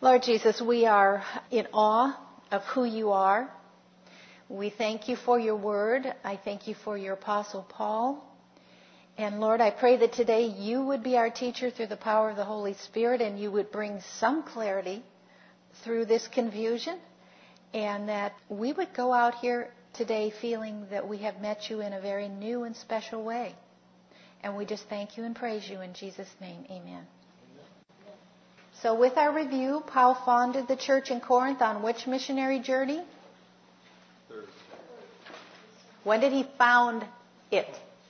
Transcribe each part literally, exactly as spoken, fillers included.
Lord Jesus, we are in awe of who you are. We thank you for your word. I thank you for your Apostle Paul. And Lord, I pray that today you would be our teacher through the power of the Holy Spirit, and you would bring some clarity through this confusion, and that we would go out here today feeling that we have met you in a very new and special way. And we just thank you and praise you in Jesus' name. Amen. So with our review, Paul founded the church in Corinth on which missionary journey? Third. When did he found it?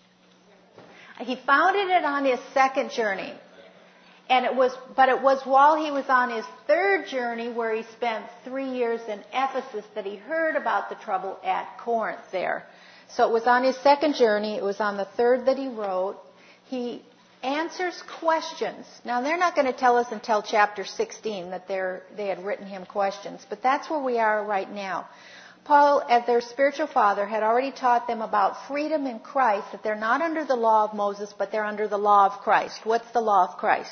He founded it on his second journey. And it was, but it was while he was on his third journey, where he spent three years in Ephesus, that he heard about the trouble at Corinth there. So it was on his second journey. It was on the third that he wrote. He answers questions. Now, they're not going to tell us until chapter sixteen that they're, they had written him questions, but that's where we are right now. Paul, as their spiritual father, had already taught them about freedom in Christ, that they're not under the law of Moses, but they're under the law of Christ. What's the law of Christ?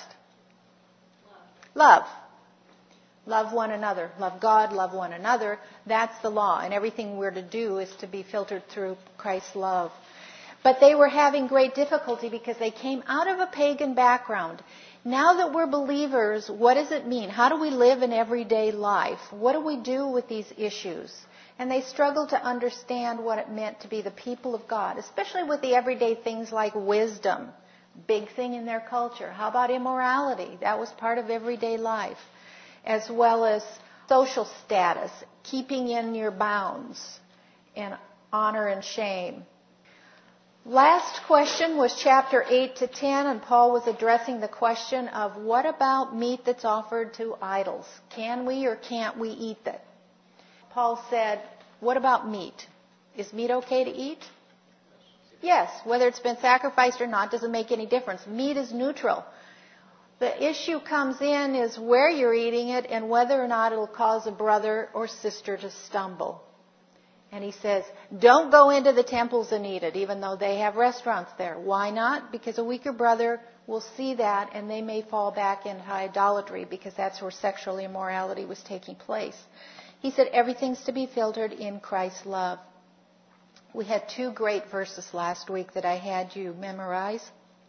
Love. Love one another. Love God, love one another. That's the law. And everything we're to do is to be filtered through Christ's love. But they were having great difficulty because they came out of a pagan background. Now that we're believers, what does it mean? How do we live in everyday life? What do we do with these issues? And they struggled to understand what it meant to be the people of God, especially with the everyday things like wisdom. Big thing in their culture. How about immorality? That was part of everyday life. As well as social status, keeping in your bounds, and honor and shame. Last question was chapter eight to ten, and Paul was addressing the question of what about meat that's offered to idols? Can we or can't we eat that? Paul said, what about meat? Is meat okay to eat? Yes, whether it's been sacrificed or not doesn't make any difference. Meat is neutral. The issue comes in is where you're eating it and whether or not it'll cause a brother or sister to stumble. And he says, don't go into the temples and eat it, even though they have restaurants there. Why not? Because a weaker brother will see that and they may fall back into idolatry, because that's where sexual immorality was taking place. He said everything's to be filtered in Christ's love. We had two great verses last week that I had you memorize,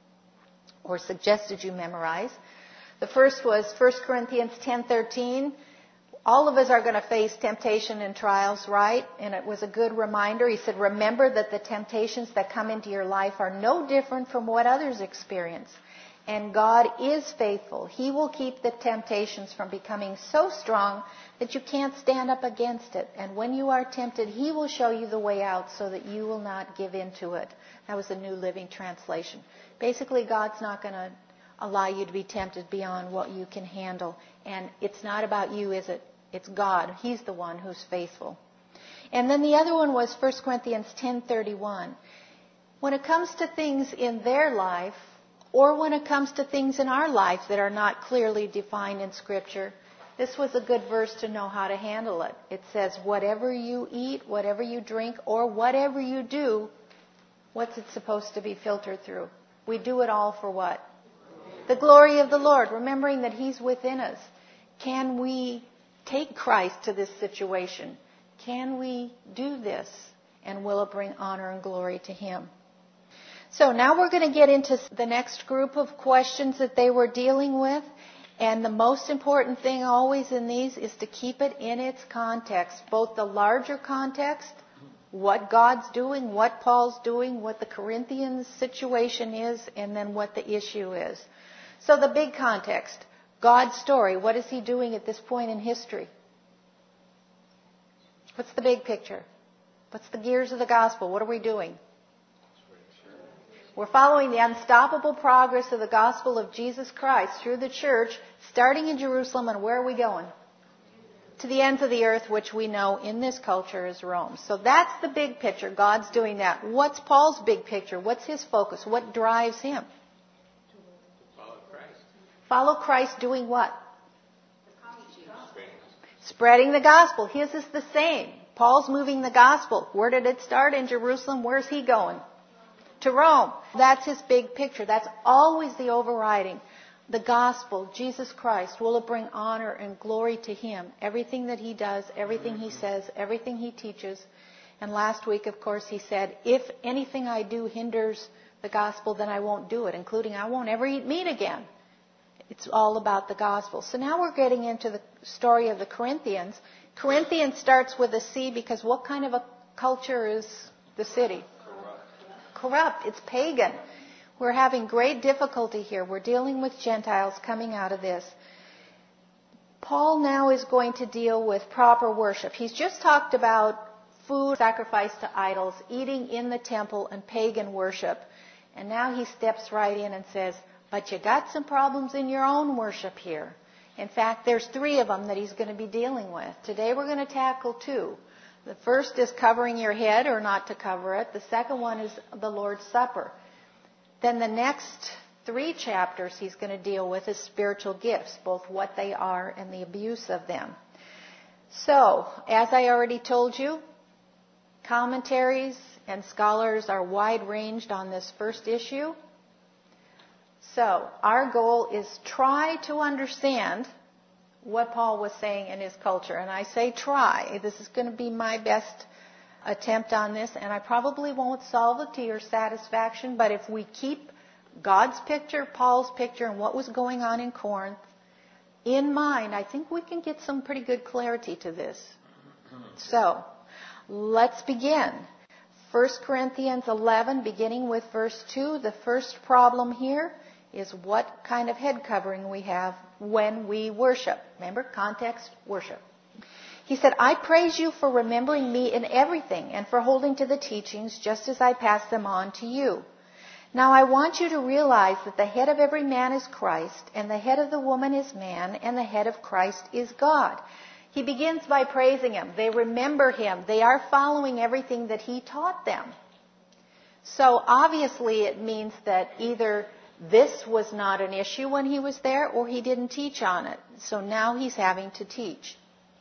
or suggested you memorize. The first was First Corinthians ten thirteen. All of us are going to face temptation and trials, right? And it was a good reminder. He said, remember that the temptations that come into your life are no different from what others experience. And God is faithful. He will keep the temptations from becoming so strong that you can't stand up against it. And when you are tempted, He will show you the way out so that you will not give in to it. That was the New Living Translation. Basically, God's not going to allow you to be tempted beyond what you can handle. And it's not about you, is it? It's God. He's the one who's faithful. And then the other one was First Corinthians ten thirty-one. When it comes to things in their life, or when it comes to things in our life that are not clearly defined in Scripture, this was a good verse to know how to handle it. It says, whatever you eat, whatever you drink, or whatever you do, what's it supposed to be filtered through? We do it all for what? The glory of the Lord, remembering that He's within us. Can we take Christ to this situation? Can we do this? And will it bring honor and glory to Him? So now we're going to get into the next group of questions that they were dealing with. And the most important thing always in these is to keep it in its context, both the larger context, what God's doing, what Paul's doing, what the Corinthians situation is, and then what the issue is. So the big context, God's story, what is He doing at this point in history? What's the big picture? What's the gears of the gospel? What are we doing? We're following the unstoppable progress of the gospel of Jesus Christ through the church, starting in Jerusalem, and where are we going? To the ends of the earth, which we know in this culture is Rome. So that's the big picture. God's doing that. What's Paul's big picture? What's his focus? What drives him? Follow Christ. Follow Christ doing what? Spreading the gospel. His is the same. Paul's moving the gospel. Where did it start? In Jerusalem. Where's he going? To Rome. That's his big picture. That's always the overriding. the gospel, Jesus Christ, will it bring honor and glory to Him? Everything that He does, everything He says, everything He teaches. And last week, of course, He said, if anything I do hinders the gospel, then I won't do it, including I won't ever eat meat again. It's all about the gospel. So now we're getting into the story of the Corinthians. Corinthians starts with a C because what kind of a culture is the city? Corrupt. Corrupt. It's pagan. We're having great difficulty here. We're dealing with Gentiles coming out of this. Paul now is going to deal with proper worship. He's just talked about food sacrificed to idols, eating in the temple, and pagan worship. And now he steps right in and says, but you got some problems in your own worship here. In fact, there's three of them that he's going to be dealing with. Today we're going to tackle two. The first is covering your head or not to cover it. The second one is the Lord's Supper. Then the next three chapters he's going to deal with is spiritual gifts, both what they are and the abuse of them. So, as I already told you, commentaries and scholars are wide-ranged on this first issue. So, our goal is try to understand what Paul was saying in his culture. And I say try. This is going to be my best attempt on this, and I probably won't solve it to your satisfaction, but if we keep God's picture, Paul's picture, and what was going on in Corinth in mind, I think we can get some pretty good clarity to this. So, let's begin. First Corinthians eleven, beginning with verse two, the first problem here is what kind of head covering we have when we worship. Remember, context, worship. He said, I praise you for remembering me in everything and for holding to the teachings just as I pass them on to you. Now I want you to realize that the head of every man is Christ, and the head of the woman is man, and the head of Christ is God. He begins by praising him. They remember him. They are following everything that he taught them. So obviously it means that either this was not an issue when he was there, or he didn't teach on it. So now he's having to teach.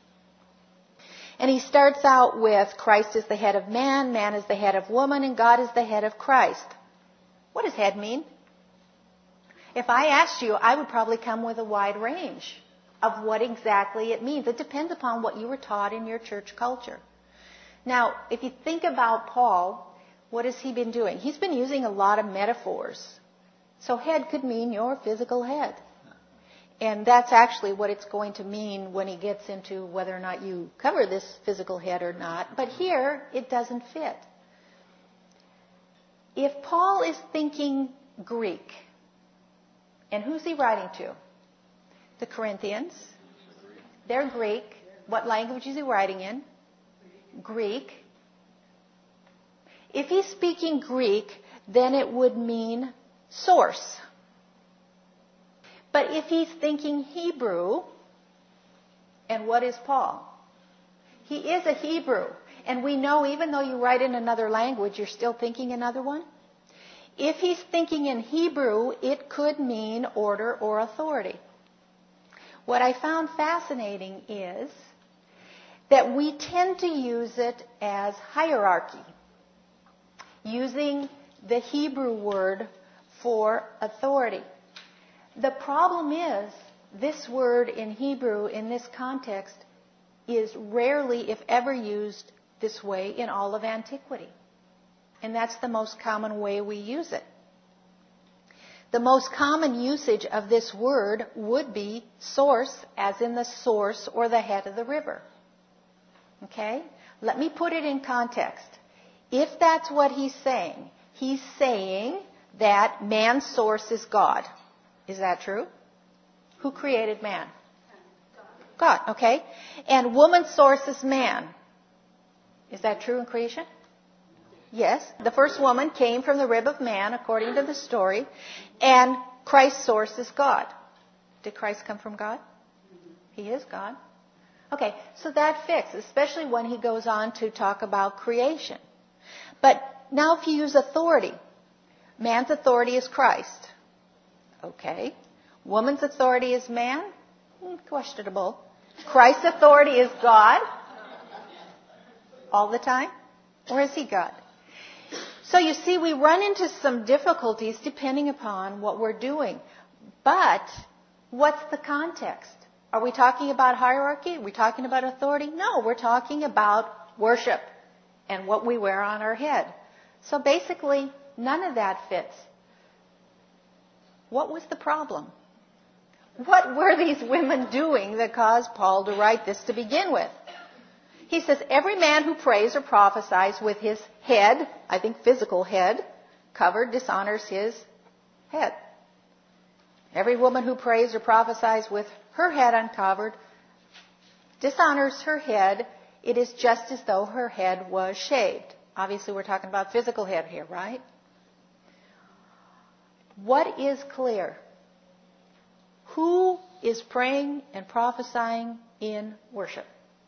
And he starts out with Christ is the head of man, man is the head of woman, and God is the head of Christ. What does head mean? If I asked you, I would probably come with a wide range of what exactly it means. It depends upon what you were taught in your church culture. Now, if you think about Paul, what has he been doing? He's been using a lot of metaphors. So head could mean your physical head. And that's actually what it's going to mean when he gets into whether or not you cover this physical head or not. But here, it doesn't fit. If Paul is thinking Greek, and who's he writing to? The Corinthians. They're Greek. What language is he writing in? Greek. If he's speaking Greek, then it would mean source. But if he's thinking Hebrew, and what is Paul? He is a Hebrew. And we know even though you write in another language, you're still thinking another one. If he's thinking in Hebrew, it could mean order or authority. What I found fascinating is that we tend to use it as hierarchy, using the Hebrew word for authority. The problem is, this word in Hebrew in this context is rarely, if ever, used this way in all of antiquity. And that's the most common way we use it. The most common usage of this word would be source, as in the source or the head of the river. Okay? Let me put it in context. If that's what he's saying, he's saying that man's source is God. Is that true? Who created man? God, okay. And woman's source is man. Is that true in creation? Yes. The first woman came from the rib of man, according to the story. And Christ's source is God. Did Christ come from God? He is God. Okay, so that fits, especially when he goes on to talk about creation. But now if you use authority, man's authority is Christ. Okay. Woman's authority is man? Questionable. Christ's authority is God? All the time? Or is he God? So you see, we run into some difficulties depending upon what we're doing. But what's the context? Are we talking about hierarchy? Are we talking about authority? No, we're talking about worship and what we wear on our head. So basically, none of that fits. What was the problem? What were these women doing that caused Paul to write this to begin with? He says, every man who prays or prophesies with his head, I think physical head, covered, dishonors his head. Every woman who prays or prophesies with her head uncovered dishonors her head. It is just as though her head was shaved. Obviously, we're talking about physical head here, right? What is clear? Who is praying and prophesying in worship?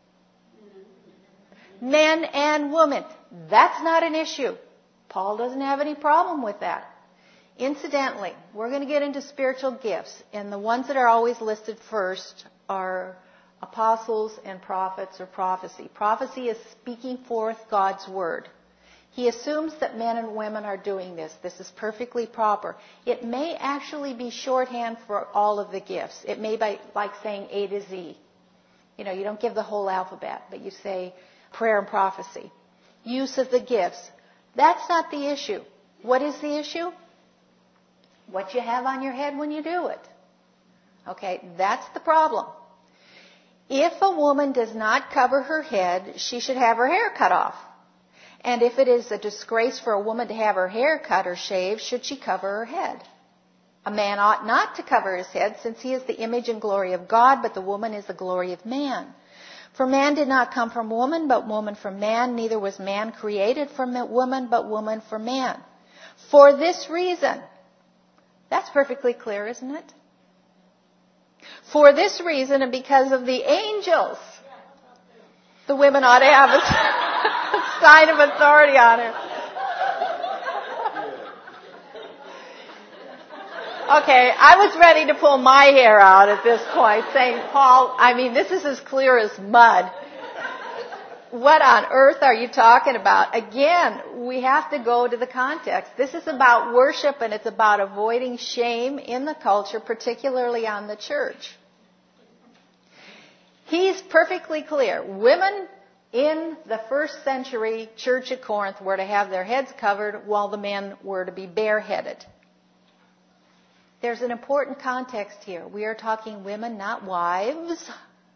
Men and women. That's not an issue. Paul doesn't have any problem with that. Incidentally, we're going to get into spiritual gifts, and the ones that are always listed first are apostles and prophets or prophecy. Prophecy is speaking forth God's word. He assumes that men and women are doing this. This is perfectly proper. It may actually be shorthand for all of the gifts. It may be like saying A to Z. You know, you don't give the whole alphabet, but you say prayer and prophecy. Use of the gifts. That's not the issue. What is the issue? What you have on your head when you do it. Okay, that's the problem. If a woman does not cover her head, she should have her hair cut off. And if it is a disgrace for a woman to have her hair cut or shaved, should she cover her head? A man ought not to cover his head, since he is the image and glory of God, but the woman is the glory of man. For man did not come from woman, but woman from man. Neither was man created from woman, but woman from man. For this reason. That's perfectly clear, isn't it? For this reason, and because of the angels, the women ought to have a sign of authority on her. Okay, I was ready to pull my hair out at this point, saying, Paul, I mean, this is as clear as mud. What on earth are you talking about? Again, we have to go to the context. This is about worship, and it's about avoiding shame in the culture, particularly on the church. He's perfectly clear. Women in the first century church at Corinth were to have their heads covered, while the men were to be bareheaded. There's an important context here. We are talking women, not wives.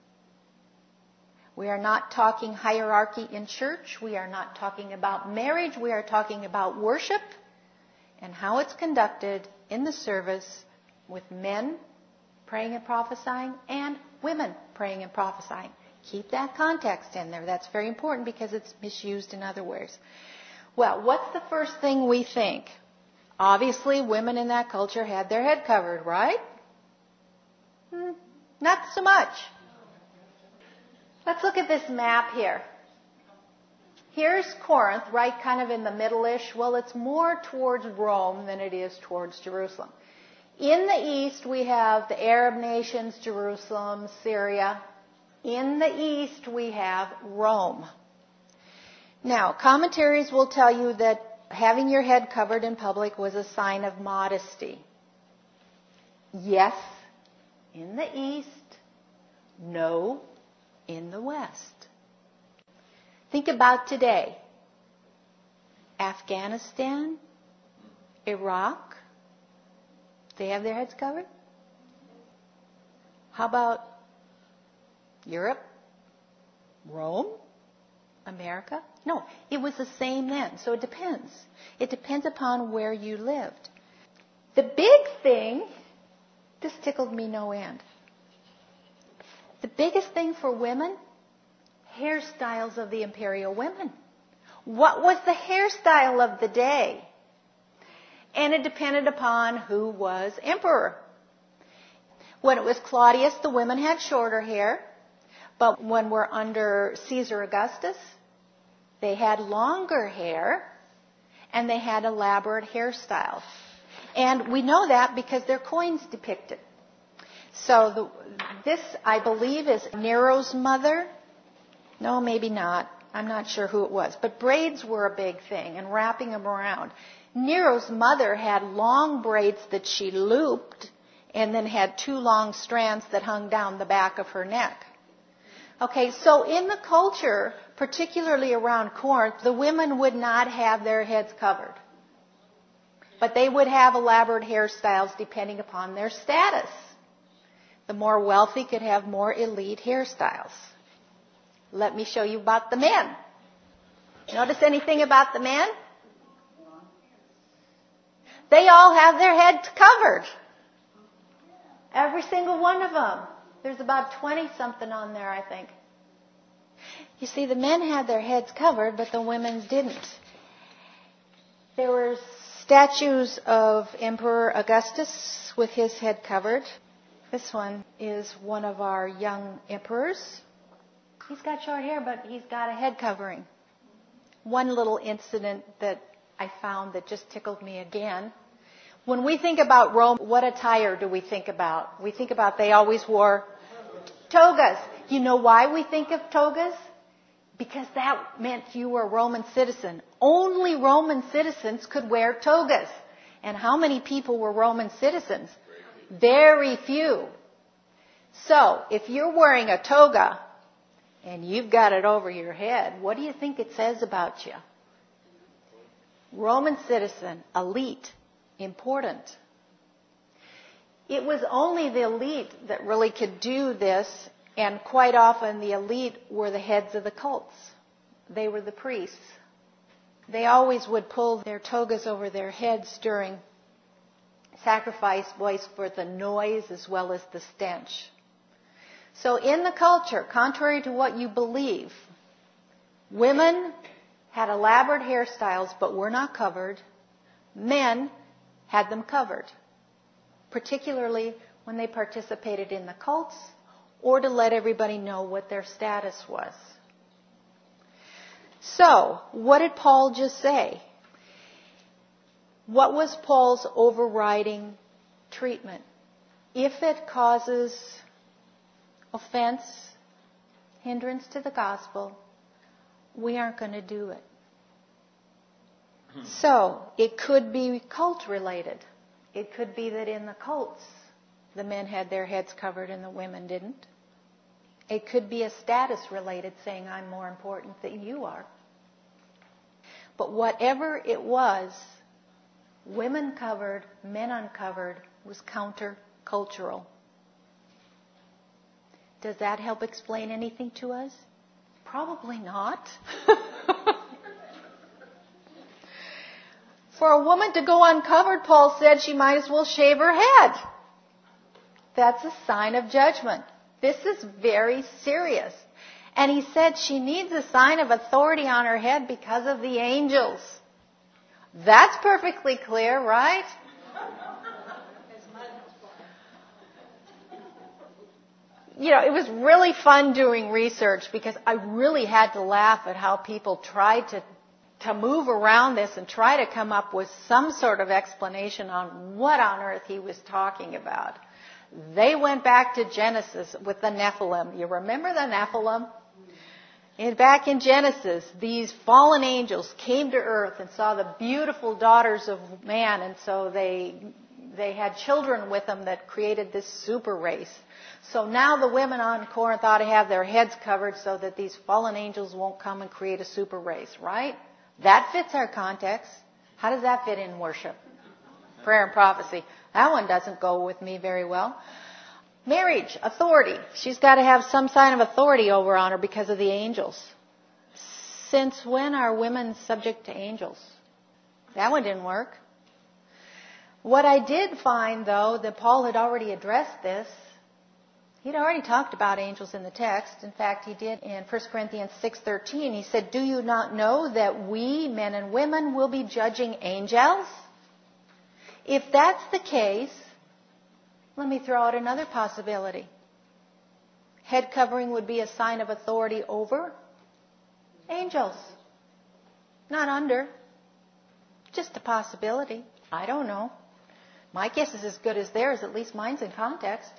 We are not talking hierarchy in church. We are not talking about marriage. We are talking about worship and how it's conducted in the service with men praying and prophesying and women praying and prophesying. Keep that context in there. That's very important because it's misused in other ways. Well, what's the first thing we think? Obviously, women in that culture had their head covered, right? Hmm, not so much. Let's look at this map here. Here's Corinth, right kind of in the middle-ish. Well, it's more towards Rome than it is towards Jerusalem. In the east, we have the Arab nations, Jerusalem, Syria. In the east, we have Rome. Now, commentaries will tell you that having your head covered in public was a sign of modesty. Yes, in the east. No, in the west. Think about today. Afghanistan, Iraq, they have their heads covered? How about Europe, Rome, America? No, it was the same then. So it depends. It depends upon where you lived. The big thing, this tickled me no end. The biggest thing for women, hairstyles of the imperial women. What was the hairstyle of the day? And it depended upon who was emperor. When it was Claudius, the women had shorter hair. But when we're under Caesar Augustus, they had longer hair, and they had elaborate hairstyles. And we know that because their coins depict it. So the, this, I believe, is Nero's mother. No, maybe not. I'm not sure who it was. But braids were a big thing, and wrapping them around. Nero's mother had long braids that she looped, and then had two long strands that hung down the back of her neck. Okay, so in the culture, particularly around Corinth, the women would not have their heads covered. But they would have elaborate hairstyles depending upon their status. The more wealthy could have more elite hairstyles. Let me show you about the men. Notice anything about the men? They all have their heads covered. Every single one of them. There's about twenty-something on there, I think. You see, the men had their heads covered, but the women didn't. There were statues of Emperor Augustus with his head covered. This one is one of our young emperors. He's got short hair, but he's got a head covering. One little incident that I found that just tickled me again. When we think about Rome, what attire do we think about? We think about they always wore togas. You know why we think of togas? Because that meant you were a Roman citizen. Only Roman citizens could wear togas. And how many people were Roman citizens? Very few. So, if you're wearing a toga and you've got it over your head, what do you think it says about you? Roman citizen, elite, important. It was only the elite that really could do this, and quite often the elite were the heads of the cults. They were the priests. They always would pull their togas over their heads during sacrifice, boys, for the noise as well as the stench. So in the culture, contrary to what you believe, women had elaborate hairstyles but were not covered. Men had them covered, particularly when they participated in the cults or to let everybody know what their status was. So, what did Paul just say? What was Paul's overriding treatment? If it causes offense, hindrance to the gospel, we aren't going to do it. So, it could be cult related. It could be that in the cults, the men had their heads covered and the women didn't. It could be a status related, saying I'm more important than you are. But whatever it was, women covered, men uncovered, was counter-cultural. Does that help explain anything to us? Probably not. For a woman to go uncovered, Paul said she might as well shave her head. That's a sign of judgment. This is very serious. And he said she needs a sign of authority on her head because of the angels. That's perfectly clear, right? You know, it was really fun doing research because I really had to laugh at how people tried to to move around this and try to come up with some sort of explanation on what on earth he was talking about. They went back to Genesis with the Nephilim. You remember the Nephilim? And back in Genesis, these fallen angels came to earth and saw the beautiful daughters of man, and so they they had children with them that created this super race. So now the women on Corinth ought to have their heads covered so that these fallen angels won't come and create a super race, right? That fits our context. How does that fit in worship? Prayer and prophecy. That one doesn't go with me very well. Marriage, authority. She's got to have some sign of authority over on her because of the angels. Since when are women subject to angels? That one didn't work. What I did find, though, that Paul had already addressed this. He'd already talked about angels in the text. In fact, he did in First Corinthians six thirteen. He said, "Do you not know that we, men and women, will be judging angels?" If that's the case, let me throw out another possibility. Head covering would be a sign of authority over angels. Not under. Just a possibility. I don't know. My guess is as good as theirs, at least mine's in context.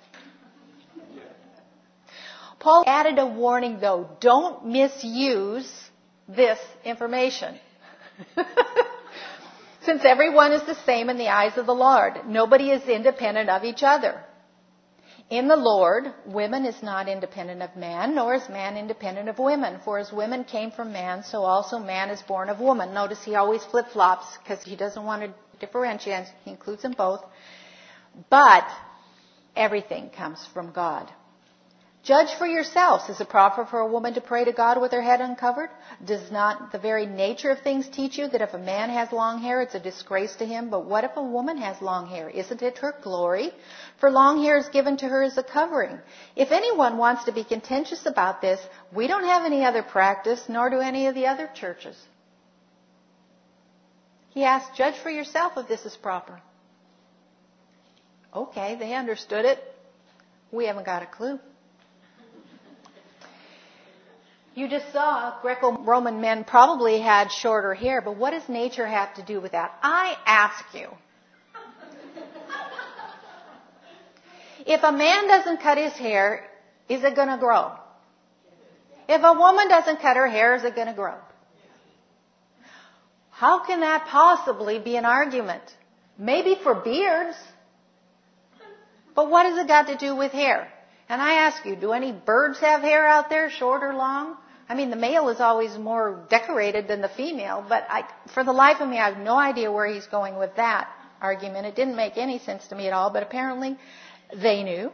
Paul added a warning, though. Don't misuse this information. Since everyone is the same in the eyes of the Lord, nobody is independent of each other. In the Lord, woman is not independent of man, nor is man independent of women. For as women came from man, so also man is born of woman. Notice he always flip-flops because he doesn't want to differentiate. He includes them both. But everything comes from God. Judge for yourselves. Is it proper for a woman to pray to God with her head uncovered? Does not the very nature of things teach you that if a man has long hair, it's a disgrace to him? But what if a woman has long hair? Isn't it her glory? For long hair is given to her as a covering. If anyone wants to be contentious about this, we don't have any other practice, nor do any of the other churches. He asked, judge for yourself if this is proper. Okay, they understood it. We haven't got a clue. You just saw Greco-Roman men probably had shorter hair, but what does nature have to do with that? I ask you. If a man doesn't cut his hair, is it going to grow? If a woman doesn't cut her hair, is it going to grow? How can that possibly be an argument? Maybe for beards. But what has it got to do with hair? And I ask you, do any birds have hair out there, short or long? I mean, the male is always more decorated than the female, but I, for the life of me, I have no idea where he's going with that argument. It didn't make any sense to me at all, but apparently they knew.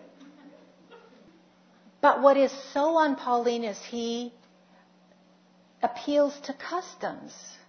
But what is so un-Pauline is he appeals to customs.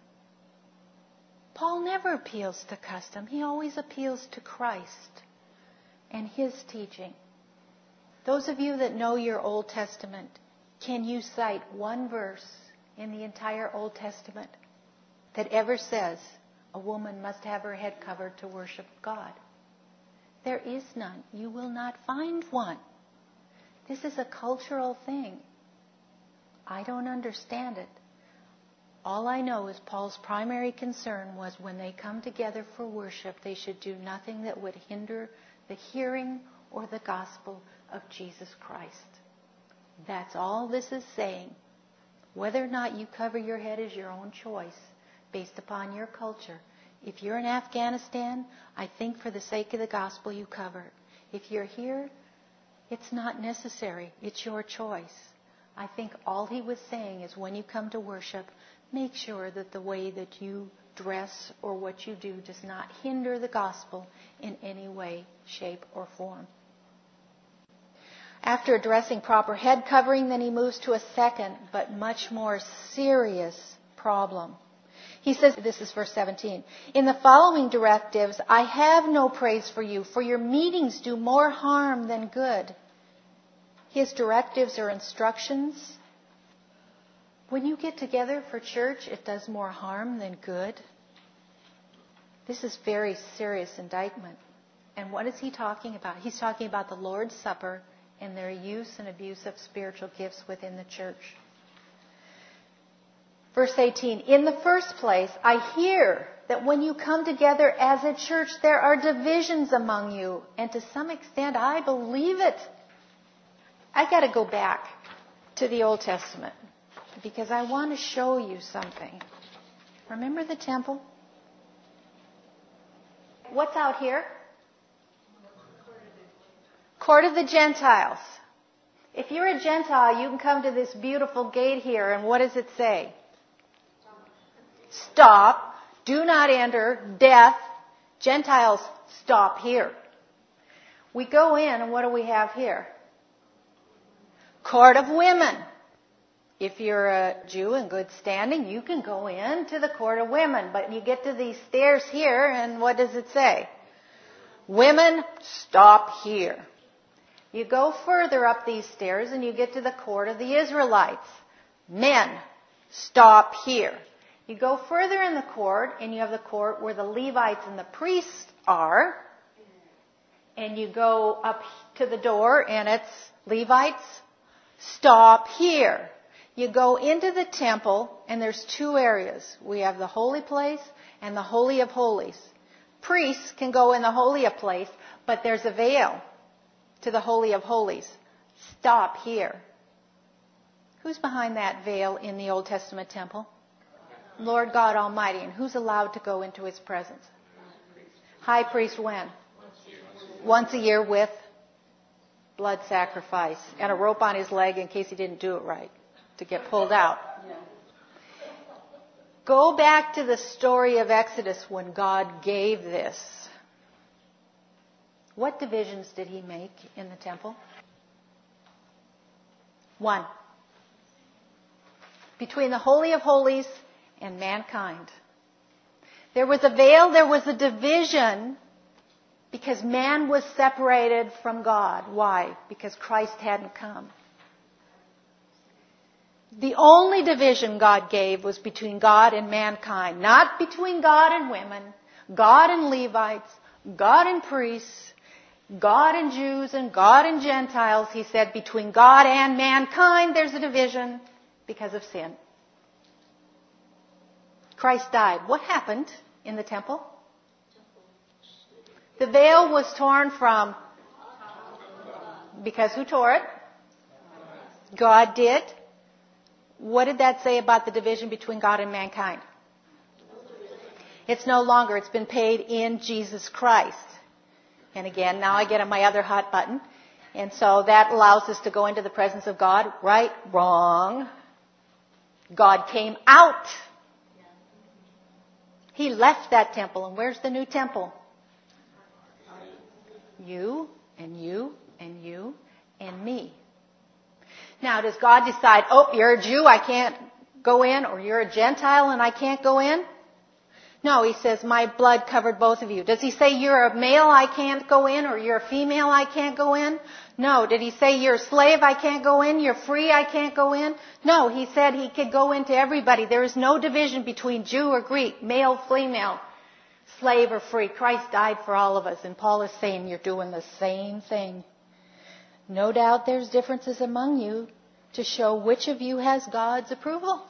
Paul never appeals to custom. He always appeals to Christ and his teaching. Those of you that know your Old Testament, can you cite one verse in the entire Old Testament that ever says a woman must have her head covered to worship God? There is none. You will not find one. This is a cultural thing. I don't understand it. All I know is Paul's primary concern was when they come together for worship, they should do nothing that would hinder the hearing or the gospel of Jesus Christ. That's all this is saying. Whether or not you cover your head is your own choice based upon your culture. If you're in Afghanistan, I think for the sake of the gospel you cover it. If you're here, it's not necessary. It's your choice. I think all he was saying is when you come to worship, make sure that the way that you dress or what you do does not hinder the gospel in any way, shape, or form. After addressing proper head covering, then he moves to a second, but much more serious problem. He says, this is verse seventeen, in the following directives, I have no praise for you, for your meetings do more harm than good. His directives are instructions. When you get together for church, it does more harm than good. This is very serious indictment. And what is he talking about? He's talking about the Lord's Supper and their use and abuse of spiritual gifts within the church. Verse eighteen, in the first place, I hear that when you come together as a church, there are divisions among you. And to some extent, I believe it. I got to go back to the Old Testament because I want to show you something. Remember the temple? What's out here? Court of the Gentiles. If you're a Gentile, you can come to this beautiful gate here, and what does it say? Stop. Do not enter. Death. Gentiles, stop here. We go in, and what do we have here? Court of women. If you're a Jew in good standing, you can go in to the court of women. But you get to these stairs here, and what does it say? Women, stop here. You go further up these stairs and you get to the court of the Israelites. Men, stop here. You go further in the court and you have the court where the Levites and the priests are. And you go up to the door and it's Levites, stop here. You go into the temple and there's two areas. We have the holy place and the Holy of Holies. Priests can go in the Holy of Place, but there's a veil to the Holy of Holies. Stop here. Who's behind that veil in the Old Testament temple? Lord God Almighty. And who's allowed to go into his presence? High priest when? Once a year with blood sacrifice and a rope on his leg in case he didn't do it right to get pulled out. Go back to the story of Exodus when God gave this. What divisions did he make in the temple? One. Between the Holy of Holies and mankind. There was a veil, there was a division because man was separated from God. Why? Because Christ hadn't come. The only division God gave was between God and mankind, not between God and women, God and Levites, God and priests, God and Jews, and God and Gentiles. He said between God and mankind there's a division because of sin. Christ died. What happened in the temple? The veil was torn from, because who tore it? God did. What did that say about the division between God and mankind? It's no longer. It's been paid in Jesus Christ. And again, now I get on my other hot button. And so that allows us to go into the presence of God. Right, wrong. God came out. He left that temple. And where's the new temple? You and you and you and me. Now, does God decide, oh, you're a Jew, I can't go in, or you're a Gentile and I can't go in? No, he says, my blood covered both of you. Does he say you're a male, I can't go in, or you're a female, I can't go in? No. Did he say you're a slave, I can't go in, you're free, I can't go in? No, he said he could go into everybody. There is no division between Jew or Greek, male, female, slave or free. Christ died for all of us, and Paul is saying you're doing the same thing. No doubt there's differences among you to show which of you has God's approval.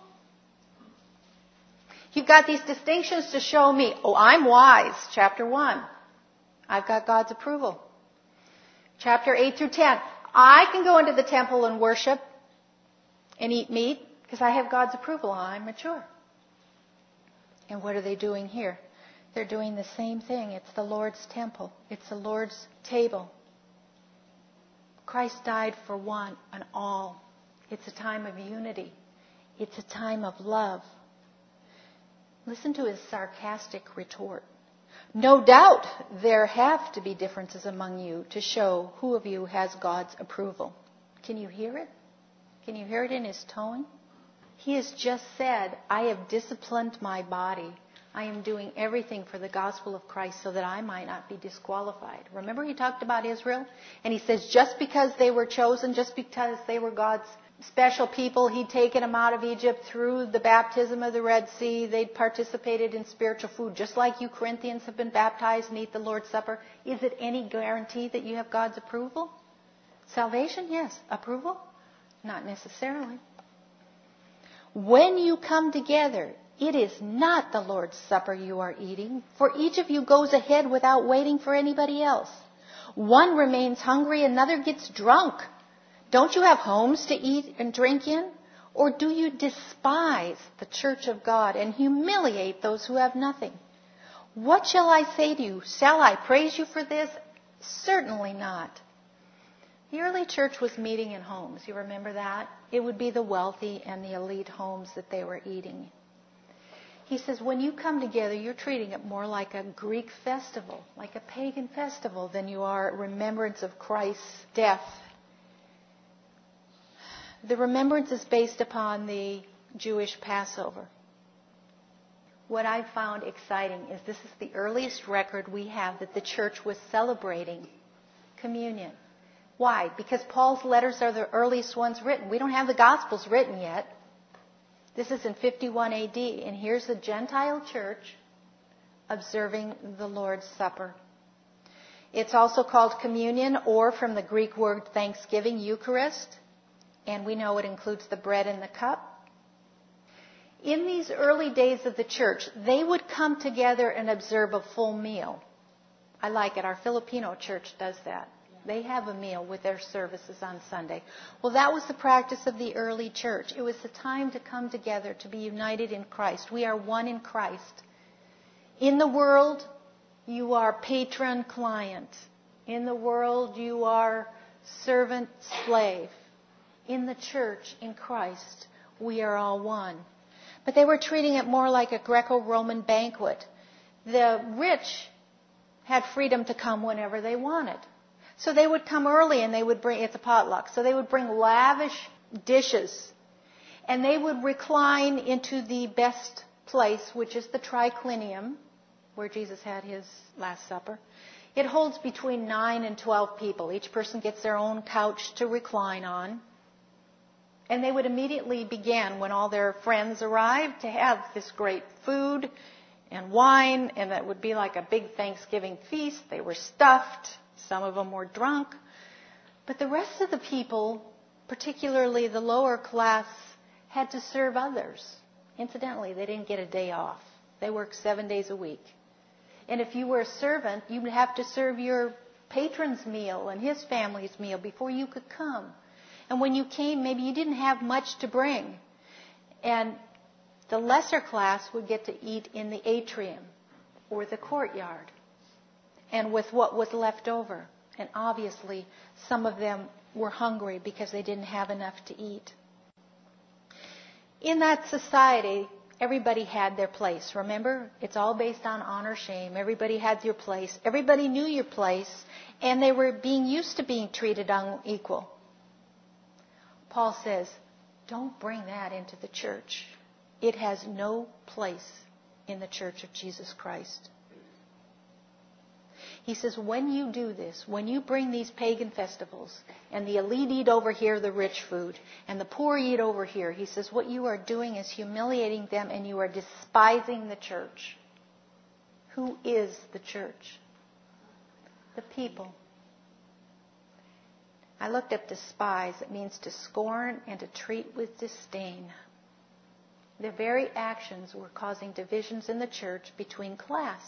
You've got these distinctions to show me, oh, I'm wise, chapter one. I've got God's approval. Chapter eight through ten. I can go into the temple and worship and eat meat because I have God's approval. I'm mature. And what are they doing here? They're doing the same thing. It's the Lord's temple. It's the Lord's table. Christ died for one and all. It's a time of unity. It's a time of love. Listen to his sarcastic retort. No doubt there have to be differences among you to show who of you has God's approval. Can you hear it? Can you hear it in his tone? He has just said, I have disciplined my body. I am doing everything for the gospel of Christ so that I might not be disqualified. Remember he talked about Israel? And he says just because they were chosen, just because they were God's special people, he'd taken them out of Egypt through the baptism of the Red Sea. They'd participated in spiritual food, just like you Corinthians have been baptized and eat the Lord's Supper. Is it any guarantee that you have God's approval? Salvation, yes. Approval? Not necessarily. When you come together, it is not the Lord's Supper you are eating, for each of you goes ahead without waiting for anybody else. One remains hungry, another gets drunk. Don't you have homes to eat and drink in? Or do you despise the church of God and humiliate those who have nothing? What shall I say to you? Shall I praise you for this? Certainly not. The early church was meeting in homes. You remember that? It would be the wealthy and the elite homes that they were eating. He says, when you come together, you're treating it more like a Greek festival, like a pagan festival, than you are remembrance of Christ's death. The remembrance is based upon the Jewish Passover. What I found exciting is this is the earliest record we have that the church was celebrating communion. Why? Because Paul's letters are the earliest ones written. We don't have the Gospels written yet. This is in fifty-one A D, and here's the Gentile church observing the Lord's Supper. It's also called communion, or from the Greek word thanksgiving, Eucharist, and we know it includes the bread and the cup. In these early days of the church, they would come together and observe a full meal. I like it. Our Filipino church does that. They have a meal with their services on Sunday. Well, that was the practice of the early church. It was the time to come together, to be united in Christ. We are one in Christ. In the world, you are patron-client. In the world, you are servant-slave. In the church, in Christ, we are all one. But they were treating it more like a Greco-Roman banquet. The rich had freedom to come whenever they wanted. So they would come early and they would bring, it's a potluck, so they would bring lavish dishes. And they would recline into the best place, which is the triclinium, where Jesus had his Last Supper. It holds between nine and twelve people. Each person gets their own couch to recline on. And they would immediately begin, when all their friends arrived, to have this great food and wine, and that would be like a big Thanksgiving feast. They were stuffed. Some of them were drunk. But the rest of the people, particularly the lower class, had to serve others. Incidentally, they didn't get a day off. They worked seven days a week. And if you were a servant, you would have to serve your patron's meal and his family's meal before you could come. And when you came, maybe you didn't have much to bring. And the lesser class would get to eat in the atrium or the courtyard, and with what was left over. And obviously, some of them were hungry because they didn't have enough to eat. In that society, everybody had their place. Remember, it's all based on honor, shame. Everybody had your place. Everybody knew your place, and they were being used to being treated unequal. Paul says, don't bring that into the church. It has no place in the church of Jesus Christ. He says, when you do this, when you bring these pagan festivals, and the elite eat over here the rich food, and the poor eat over here, he says, what you are doing is humiliating them, and you are despising the church. Who is the church? The people. I looked up despise. It means to scorn and to treat with disdain. Their very actions were causing divisions in the church between class.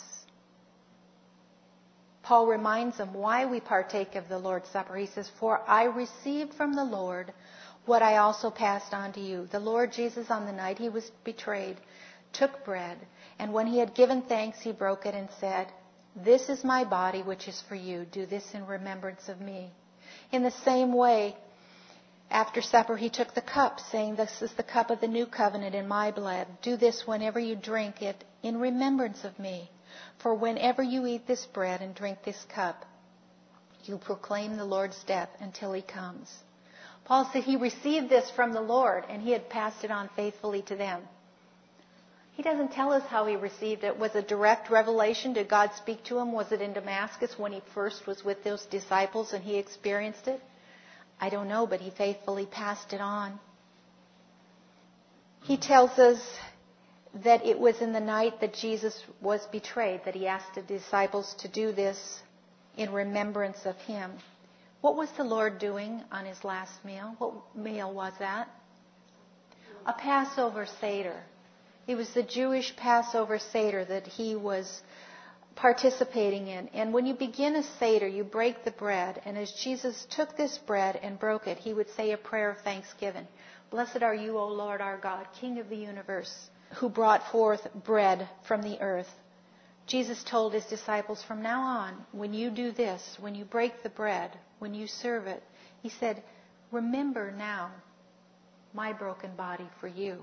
Paul reminds them why we partake of the Lord's Supper. He says, for I received from the Lord what I also passed on to you. The Lord Jesus, on the night he was betrayed, took bread, and when he had given thanks, he broke it and said, this is my body, which is for you. Do this in remembrance of me. In the same way, after supper, he took the cup, saying, this is the cup of the new covenant in my blood. Do this whenever you drink it in remembrance of me. For whenever you eat this bread and drink this cup, you proclaim the Lord's death until he comes. Paul said he received this from the Lord, and he had passed it on faithfully to them. He doesn't tell us how he received it. Was it direct revelation? Did God speak to him? Was it in Damascus when he first was with those disciples and he experienced it? I don't know, but he faithfully passed it on. He tells us that it was in the night that Jesus was betrayed that he asked the disciples to do this in remembrance of him. What was the Lord doing on his last meal? What meal was that? A Passover Seder. It was the Jewish Passover Seder that he was participating in. And when you begin a Seder, you break the bread. And as Jesus took this bread and broke it, he would say a prayer of thanksgiving. Blessed are you, O Lord our God, King of the universe, who brought forth bread from the earth. Jesus told his disciples, from now on, when you do this, when you break the bread, when you serve it, he said, remember now my broken body for you.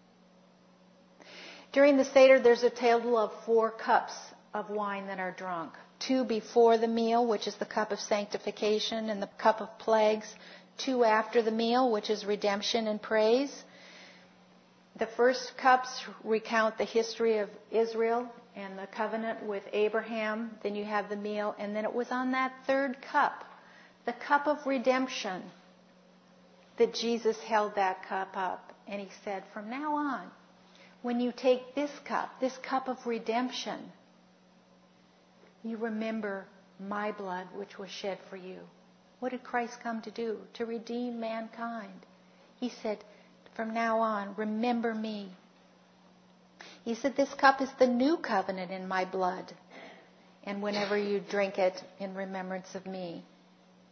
During the Seder, there's a total of four cups of wine that are drunk. Two before the meal, which is the cup of sanctification and the cup of plagues. Two after the meal, which is redemption and praise. The first cups recount the history of Israel and the covenant with Abraham. Then you have the meal. And then it was on that third cup, the cup of redemption, that Jesus held that cup up. And he said, from now on, when you take this cup, this cup of redemption, you remember my blood which was shed for you. What did Christ come to do? To redeem mankind. He said, from now on, remember me. He said, this cup is the new covenant in my blood. And whenever you drink it, in remembrance of me.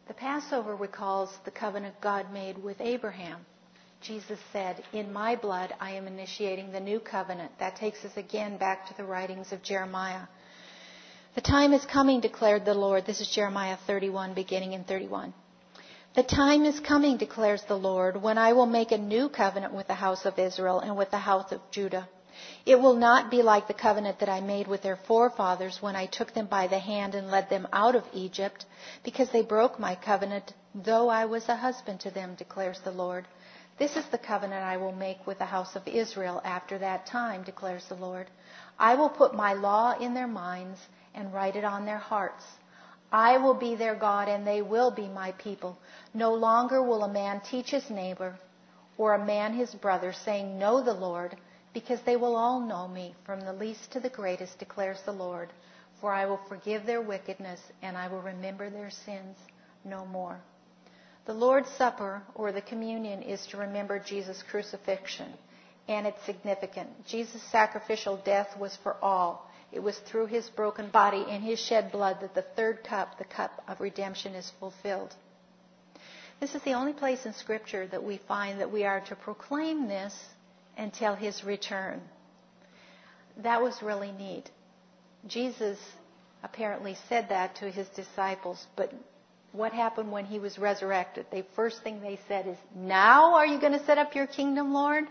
The Passover recalls the covenant God made with Abraham. Jesus said, "In my blood I am initiating the new covenant." That takes us again back to the writings of Jeremiah. "The time is coming," declared the Lord. This is Jeremiah thirty-one, beginning in thirty-one. "The time is coming," declares the Lord, "when I will make a new covenant with the house of Israel and with the house of Judah. It will not be like the covenant that I made with their forefathers when I took them by the hand and led them out of Egypt, because they broke my covenant, though I was a husband to them, declares the Lord. This is the covenant I will make with the house of Israel after that time, declares the Lord. I will put my law in their minds and write it on their hearts. I will be their God, and they will be my people. No longer will a man teach his neighbor or a man his brother, saying, 'Know the Lord,' because they will all know me, from the least to the greatest, declares the Lord. For I will forgive their wickedness, and I will remember their sins no more." The Lord's Supper, or the communion, is to remember Jesus' crucifixion, and it's significant. Jesus' sacrificial death was for all. It was through his broken body and his shed blood that the third cup, the cup of redemption, is fulfilled. This is the only place in Scripture that we find that we are to proclaim this until his return. That was really neat. Jesus apparently said that to his disciples, but what happened when he was resurrected? The first thing they said is, "Now are you going to set up your kingdom, Lord?"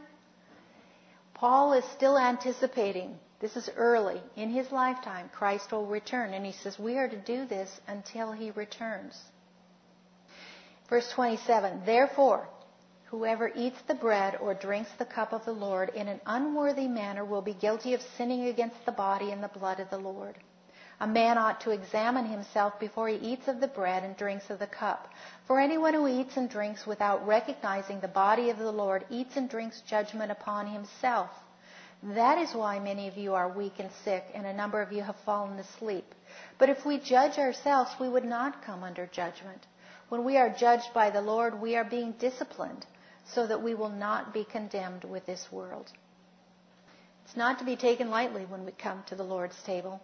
Paul is still anticipating. This is early. In his lifetime, Christ will return. And he says we are to do this until he returns. Verse twenty-seven, "Therefore, whoever eats the bread or drinks the cup of the Lord in an unworthy manner will be guilty of sinning against the body and the blood of the Lord. A man ought to examine himself before he eats of the bread and drinks of the cup. For anyone who eats and drinks without recognizing the body of the Lord eats and drinks judgment upon himself. That is why many of you are weak and sick, and a number of you have fallen asleep. But if we judge ourselves, we would not come under judgment. When we are judged by the Lord, we are being disciplined, so that we will not be condemned with this world." It's not to be taken lightly when we come to the Lord's table.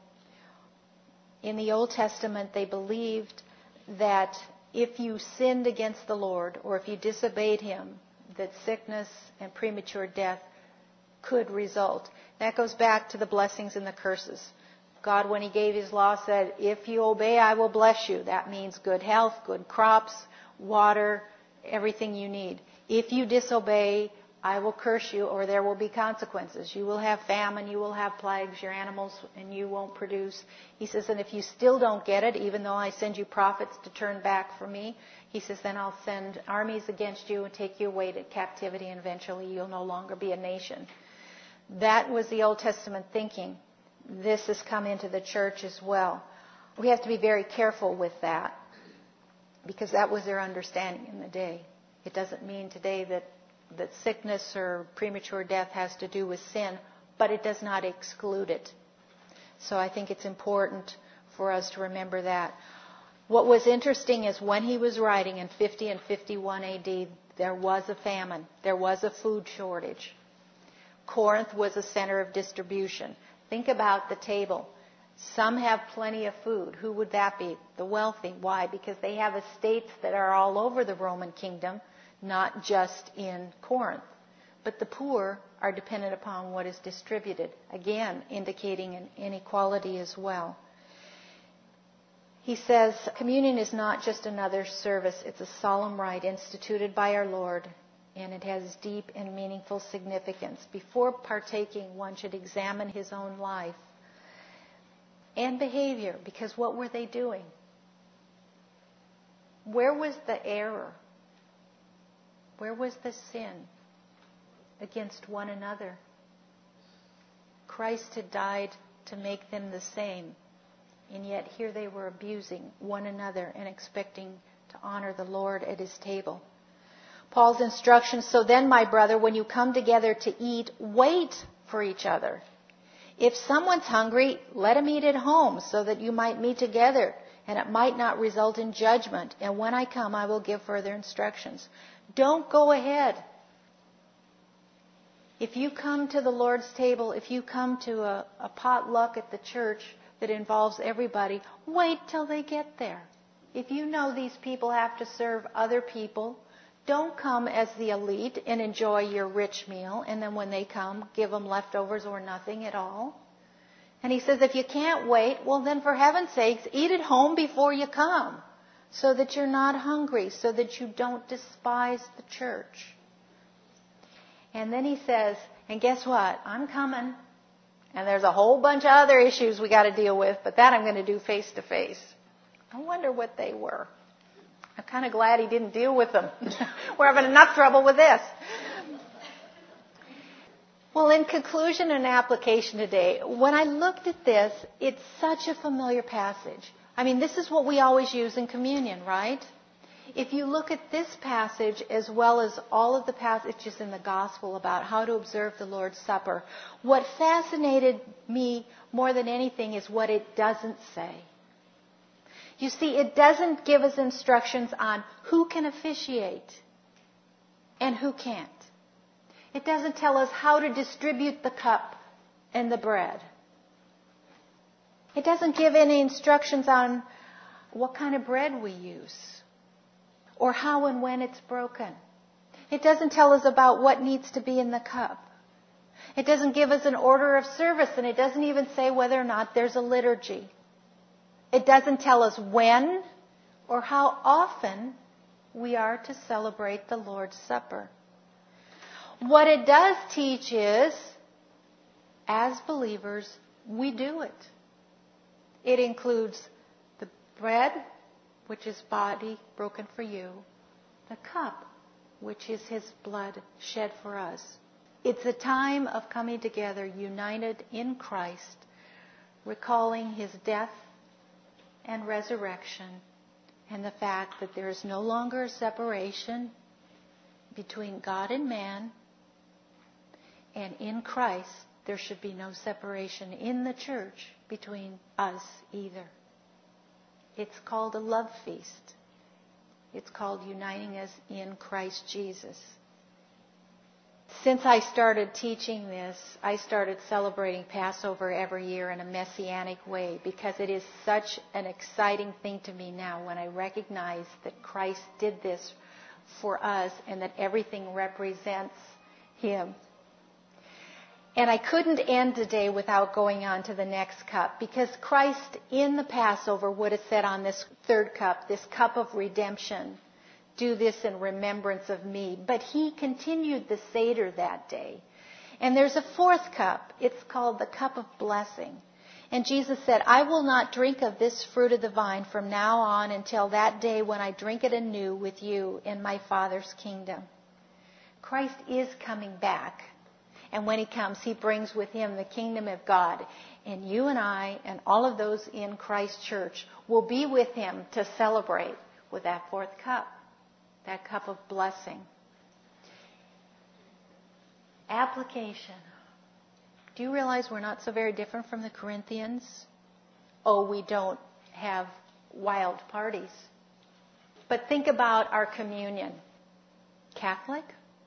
In the Old Testament, they believed that if you sinned against the Lord, or if you disobeyed him, that sickness and premature death could result. That goes back to the blessings and the curses. God, when he gave his law, said, "If you obey, I will bless you." That means good health, good crops, water, everything you need. If you disobey, I will curse you, or there will be consequences. You will have famine, you will have plagues, your animals, and you won't produce. He says, and if you still don't get it, even though I send you prophets to turn back from me, he says, then I'll send armies against you and take you away to captivity, and eventually you'll no longer be a nation. That was the Old Testament thinking. This has come into the church as well. We have to be very careful with that, because that was their understanding in the day. It doesn't mean today that that sickness or premature death has to do with sin, but it does not exclude it. So I think it's important for us to remember that. What was interesting is when he was writing in fifty and fifty-one A D, there was a famine. There was a food shortage. Corinth was a center of distribution. Think about the table. Some have plenty of food. Who would that be? The wealthy. Why? Because they have estates that are all over the Roman kingdom, not just in Corinth. But the poor are dependent upon what is distributed, again, indicating an inequality as well. He says, communion is not just another service. It's a solemn rite instituted by our Lord, and it has deep and meaningful significance. Before partaking, one should examine his own life and behavior, because what were they doing? Where was the error? Where was the sin against one another? Christ had died to make them the same, and yet here they were abusing one another and expecting to honor the Lord at his table. Paul's instructions, so then, my brother, when you come together to eat, wait for each other. If someone's hungry, let him eat at home, so that you might meet together, and it might not result in judgment. And when I come, I will give further instructions. Don't go ahead. If you come to the Lord's table, if you come to a, a potluck at the church that involves everybody, wait till they get there. If you know these people have to serve other people, don't come as the elite and enjoy your rich meal, and then when they come, give them leftovers or nothing at all. And he says, if you can't wait, well then for heaven's sakes, eat at home before you come, so that you're not hungry, so that you don't despise the church. And then he says, and guess what? I'm coming. And there's a whole bunch of other issues we got to deal with, but that I'm going to do face to face. I wonder what they were. I'm kind of glad he didn't deal with them. We're having enough trouble with this. Well, in conclusion and application today, when I looked at this, it's such a familiar passage. I mean, this is what we always use in communion, right? If you look at this passage as well as all of the passages in the gospel about how to observe the Lord's Supper, what fascinated me more than anything is what it doesn't say. You see, it doesn't give us instructions on who can officiate and who can't. It doesn't tell us how to distribute the cup and the bread. It doesn't give any instructions on what kind of bread we use or how and when it's broken. It doesn't tell us about what needs to be in the cup. It doesn't give us an order of service, and it doesn't even say whether or not there's a liturgy. It doesn't tell us when or how often we are to celebrate the Lord's Supper. What it does teach is, as believers, we do it. It includes the bread, which is body broken for you, the cup, which is His blood shed for us. It's a time of coming together united in Christ, recalling His death and resurrection, and the fact that there is no longer a separation between God and man, and in Christ there should be no separation in the church between us either. It's called a love feast. It's called uniting us in Christ Jesus. Since I started teaching this, I started celebrating Passover every year in a messianic way, because it is such an exciting thing to me now when I recognize that Christ did this for us and that everything represents Him. And I couldn't end today without going on to the next cup, because Christ in the Passover would have said on this third cup, this cup of redemption, do this in remembrance of me. But He continued the Seder that day. And there's a fourth cup. It's called the cup of blessing. And Jesus said, I will not drink of this fruit of the vine from now on until that day when I drink it anew with you in my Father's kingdom. Christ is coming back. And when He comes, He brings with Him the kingdom of God. And you and I and all of those in Christ Church will be with Him to celebrate with that fourth cup, that cup of blessing. Application. Do you realize we're not so very different from the Corinthians? Oh, we don't have wild parties. But think about our communion. Catholic,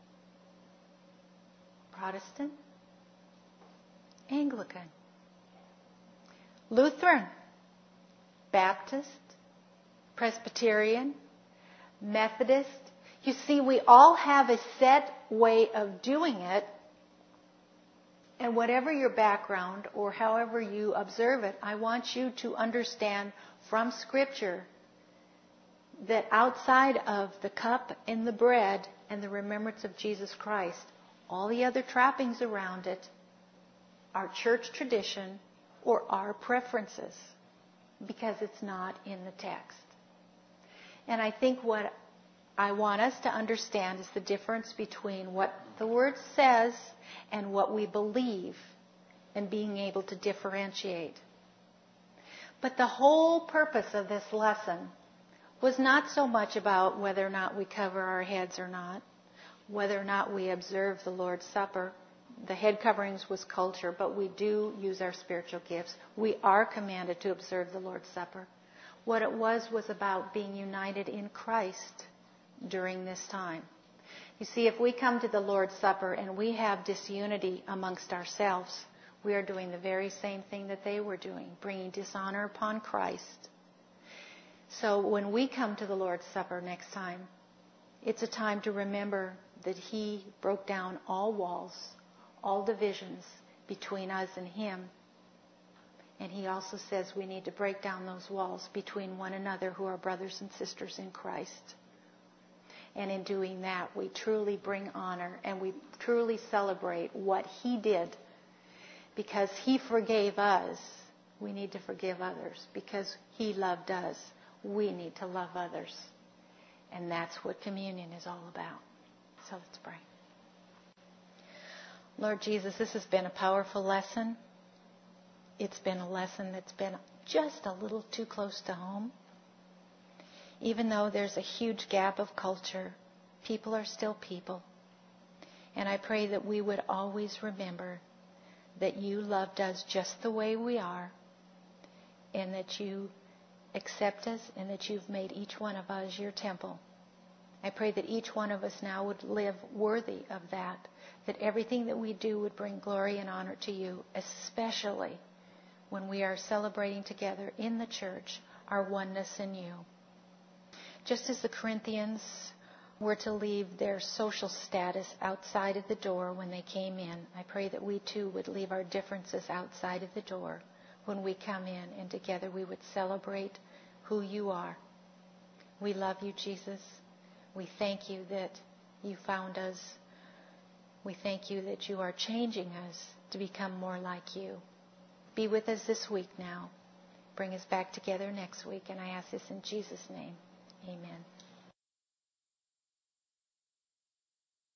Protestant, Anglican, Lutheran, Baptist, Presbyterian, Methodist. You see, we all have a set way of doing it. And whatever your background or however you observe it, I want you to understand from Scripture that outside of the cup and the bread and the remembrance of Jesus Christ, all the other trappings around it are church tradition or our preferences, because it's not in the text. And I think what I want us to understand is the difference between what the Word says and what we believe, and being able to differentiate. But the whole purpose of this lesson was not so much about whether or not we cover our heads or not, whether or not we observe the Lord's Supper. The head coverings was culture, but we do use our spiritual gifts. We are commanded to observe the Lord's Supper. What it was was about being united in Christ during this time. You see, if we come to the Lord's Supper and we have disunity amongst ourselves, we are doing the very same thing that they were doing, bringing dishonor upon Christ. So when we come to the Lord's Supper next time, it's a time to remember that He broke down all walls, all divisions between us and Him. And He also says we need to break down those walls between one another who are brothers and sisters in Christ. And in doing that, we truly bring honor and we truly celebrate what He did. Because He forgave us, we need to forgive others. Because He loved us, we need to love others. And that's what communion is all about. So let's pray. Lord Jesus, this has been a powerful lesson. It's been a lesson that's been just a little too close to home. Even though there's a huge gap of culture, people are still people. And I pray that we would always remember that You loved us just the way we are, and that You accept us, and that You've made each one of us Your temple. I pray that each one of us now would live worthy of that, that everything that we do would bring glory and honor to You, especially when we are celebrating together in the church our oneness in You. Just as the Corinthians were to leave their social status outside of the door when they came in, I pray that we too would leave our differences outside of the door when we come in, and together we would celebrate who You are. We love You, Jesus. We thank You that You found us. We thank You that You are changing us to become more like You. Be with us this week now. Bring us back together next week. And I ask this in Jesus' name. Amen.